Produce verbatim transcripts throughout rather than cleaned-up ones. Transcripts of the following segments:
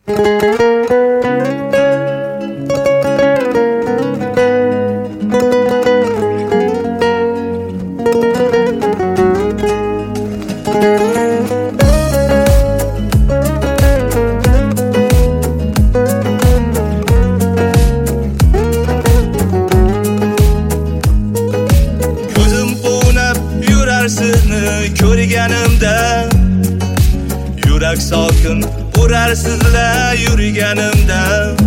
Sizni ko'rganimda yurak sokin urar sizlar yurganimda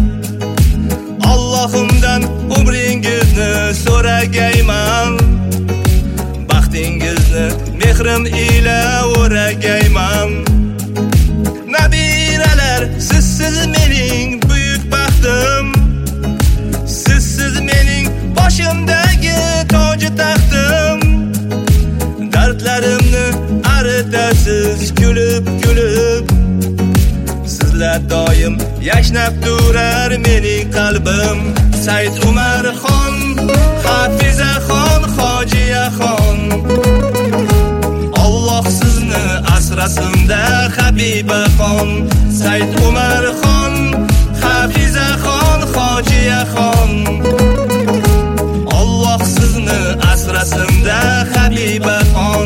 Allohimdan umringizni so'ragayman baxtingizni mehrim ila o'ragayman Nabiralar sizsiz mening buyuk baxtim Sizsiz mening boshimdagi toji taxtim Dardlarimni aritasiz kulib kulib Sizlar doim yashnab turar mening qalbim Said Umarxon, Hafizaxon, Hojiyaxon Alloh sizni asrasin-da Habibaxon Said Umarxon, Hafizaxon, Hojiyaxon Alloh sizni asrasin-da Habibaxon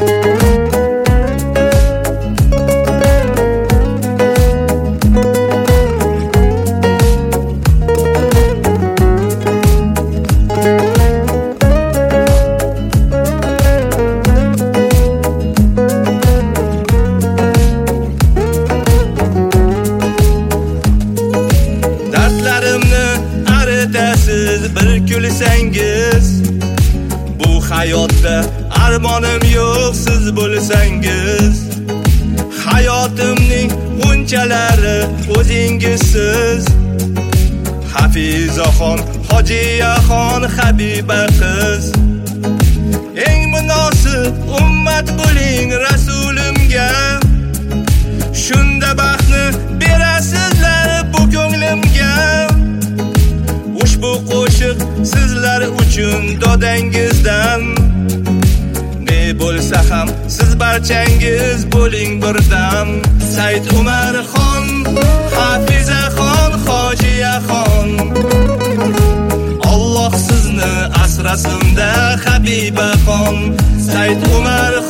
Dardlarimni aritasiz bir kulsangiz Bu hayotda armonim yo'q siz bo'lsangiz Hayotimning unchalari o'zingizsiz Hafizaxon, Hojiyaxon, Habiba qiz Eng munosib ummat bo'ling rasulimga Shunda baxtni berasizlar bu ko'nglimga Ushbu qo'shiq sizlar uchun dodangizdan Ne bo'lsa ham siz barchangiz bo'ling birdam Said Umarxon, Hafizaxon, Hojiyaxon Alloh sizni asrasin-da Habibaxon Said Umar